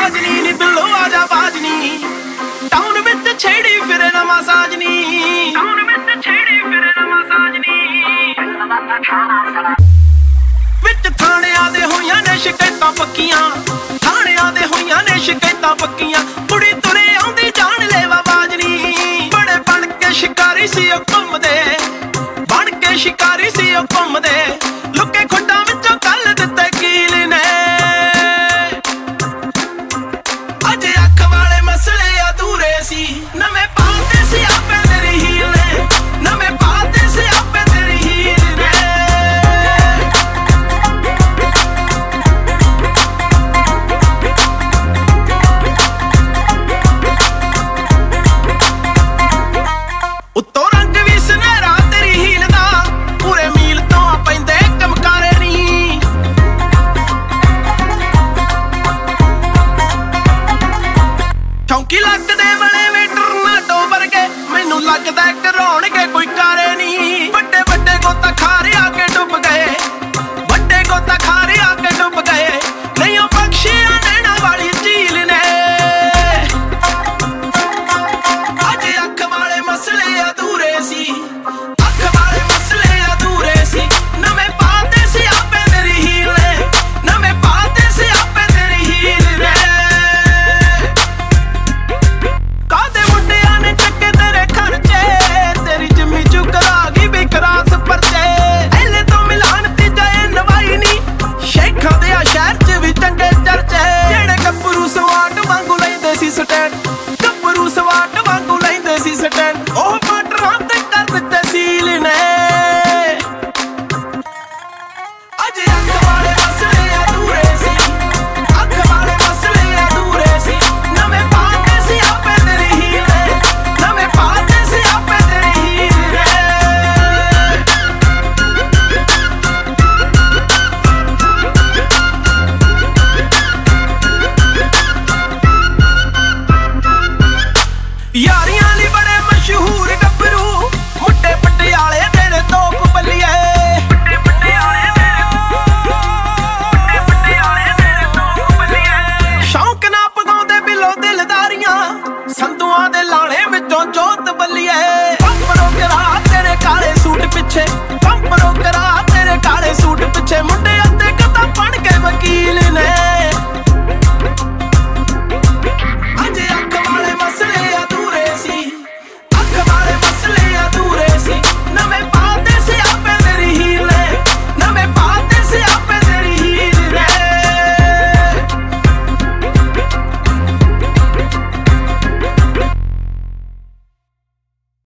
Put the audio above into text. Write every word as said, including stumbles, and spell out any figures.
ਸਾਜਨੀ ਨੀ ਬਿੱਲੋ ਆ ਜਾ ਬਾਜਨੀ ਟਾਊਨ ਵਿੱਚ ਛੇੜੀ ਫਿਰੇ ਨਵਾਂ ਸਾਜਨੀ ਟਾਊਨ ਵਿੱਚ ਛੇੜੀ ਫਿਰੇ ਨਵਾਂ ਸਾਜਨੀ ਵਿੱਚ ਥਾਣਿਆਂ ਦੇ ਹੋਈਆਂ ਨੇ ਸ਼ਿਕਾਇਤਾਂ ਪੱਕੀਆਂ ਥਾਣਿਆਂ ਦੇ ਹੋਈਆਂ ਨੇ ਸ਼ਿਕਾਇਤਾਂ ਪੱਕੀਆਂ ਕੁੜੀ ਤੁਰੇ ਆਉਂਦੀ ਜਾਣ ਲੈਵਾ ਬਾਜਨੀ ਬੜੇ ਬਣ ਕੇ ਸ਼ਿਕਾਰੀ ਸੀ ਉਹ ਘੁੰਮਦੇ ਬਣ ਕੇ ਸ਼ਿਕਾਰੀ ਸੀ ਉਹ ਘੁੰਮਦੇ ਲੁੱਕੇ ਖੁੱਡਾਂ ਵਿੱਚੋਂ ਕੱਲ ਦਿੱਤੇ ਕੀਲ ਨੇ ਅਜੇ ਅੱਖ ਵਾਲੇ ਮਸਲੇ ਅਧੂਰੇ ਸੀ ਨਵੇਂ ਪਾਤੇ ਸੀ ਆਪੇ ਤੇਰੀ ਹੀਲ ਨੇ ਨਵੇਂ ਪਾਤੇ ਸੀ ਆਪੇ ਤੇਰੀ ਹੀਲ ਨੇ ਉੱਤੋਂ ਰੰਗ ਵੀ ਸੁਨਹਿਰਾ ਤੇਰੀ ਹੀਲ ਦਾ ਪੂਰੇ ਮੀਲ ਤੋਂ ਪੈਂਦੇ ਚਮਕਾਰੇ ਨੀ ਚੌਂਕੀ ਲੱਗਦੇ ਬਣੇ ਵੇ ਟਰਨਾਟੋ ਵਰਗੇ ਮੈਨੂੰ ਲੱਗਦਾ ਕਰਾਉਣਗੇ ਕੋਈ ਕਾਰੇ ਨੀ ਵੱਡੇ ਵੱਡੇ ਗੋਤਾ ਖਾਰੇ ਆ ਕੇ ਡੁੱਬ ਗਏ ਵੱਡੇ ਗੋਤਾ ਖਾਰੇ ਆ ਕੇ ਡੁੱਬ ਗਏ ਨਹੀਂ ਉਹ ਬਖਸ਼ਿਆ ਨੈਣਾ ਵਾਲੀ ਝੀਲ ਨੇ ਅਜੇ ਅੱਖ ਵਾਲੇ ਮਸਲੇ ਅਧੂਰੇ ਸੀ ਅੱਖ ਵਾਲੇ ਮਸਲੇ ਅਧੂਰੇ ਸੀ ਨਵੇਂ ਪਾਤੇ ਸੀ ਆਪੇ ਤੇਰੀ ਹੀਲ ਨੇ ਨਵੇਂ ਪਾਤੇ ਸੀ ਆਪੇ ਤੇਰੀ ਹੀਲ ਨੇ ਕਾਦੇ ਮੁੰਡਿਆਂ ਨੇ ਚੱਕੇ ਤੇਰੇ ਖਰਚੇ ਤੇਰੀ ਜਿੰਮੀ ਚੁਕਰਾ ਗਈ ਬੇਕਰਾਸ ਪਰਚੇ ਐਲੇ ਤੋਂ ਮਿਲਾਨ ਤੇ ਜਾਏ ਨਵਾਈ ਨੀ ਸ਼ੇਖਾਂ ਦੇ ਆ ਸ਼ਹਿਰ ਚ ਵੀ ਚੰਗੇ ਚਰਚੇ ਜਿਹੜੇ ਗੱਭਰੂ ਸਵਾਟ ਵਾਂਗੂ ਲੈਂਦੇ ਸੀ ਸਟੈਂਡ ਗੱਭਰੂ ਸਵਾਟ ਵਾਂਗੂ ਲੈਂਦੇ ਸੀ ਸਟੈਂਡ ਉਹ ਬਾਰਡਰਾਂ ਤੇ ਕਰ ਦਿੱਤੇ ਸੀਲ ਨੇ ਅਜੇ ਅੱਖ ਵਾਲੇ ਮਸਲੇ ਅਧੂਰੇ ਸੀ ਅੱਖ ਵਾਲੇ ਮਸਲੇ ਅਧੂਰੇ ਸੀ ਨਵੇਂ ਪਾਤੇ ਸੀ ਆਪੇ ਤੇਰੀ ਹੀਲ ਨੇ ਨਵੇਂ ਪਾਤੇ ਸੀ ਆਪੇ ਤੇਰੀ ਹੀਲ ਨੇ ਯਾਰੀਆਂ